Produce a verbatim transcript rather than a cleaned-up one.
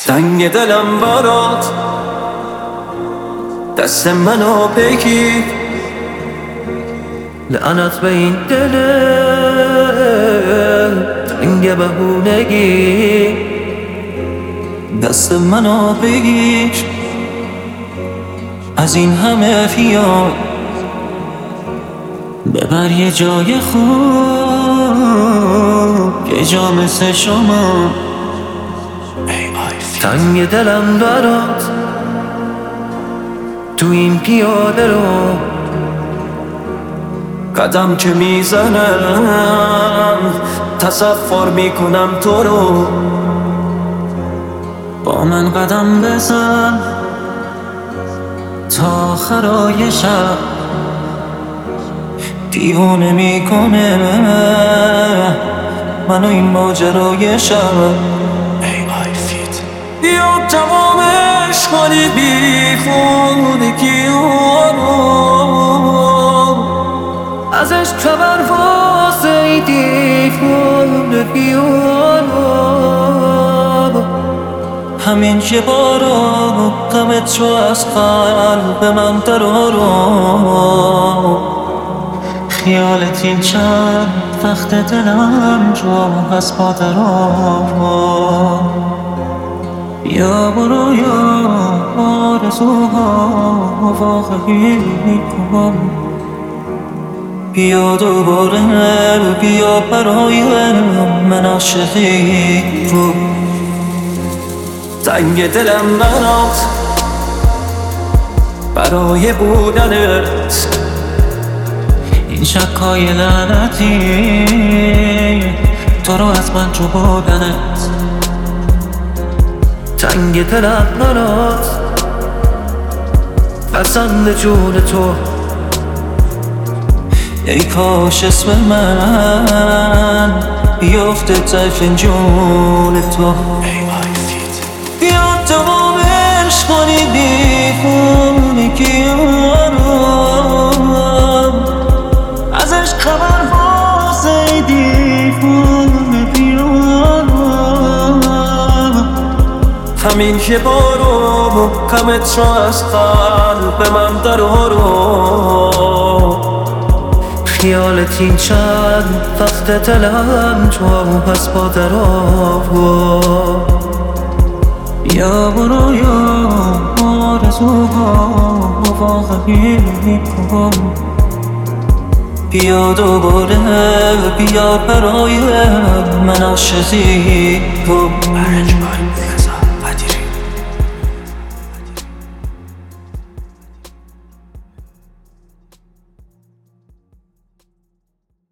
تنگ دلم برات دست منو بگیر، لعنت به این دل تنگ بهونگی. دست منو بگیر از این همه فیان، ببر یه جای خوب یه جا مثل شما. تنگ دلم برات تو این پیاده رو، قدم که میزنم تصور میکنم تو رو. با من قدم بزن تا آخرای شب، دیوونه میکنه منو این ماجرای شب. یا تمامش کنی بیخونگی رو، ازش خبر واسه دیوونگی رو. همین که بارو غمت رو از قلب من درارو، خیالت این چند وقت دلم رو از با درارو. بیا برو یا آرزوها واقعی کن، بیا دوباره بیا برای من عاشقی رو. تنگ دلم برات برای بودنت، این شکای لعنتی تو رو از من جو بودنت. تنگ دلم برات پسند جون تو، ای کاش اسم من بیافته ته فنجون تو. بیا تمامش کنی دیوونگی رو، ازش خبر واسه دیوونگی رو. همین که بارو غمت رو از قلب من درارو، خیالت این چند وقت دلم تو پس با درارو. بیا برو یا آرزوها واقعی کن، بیا دوباره بیا برای من عاشقی کن.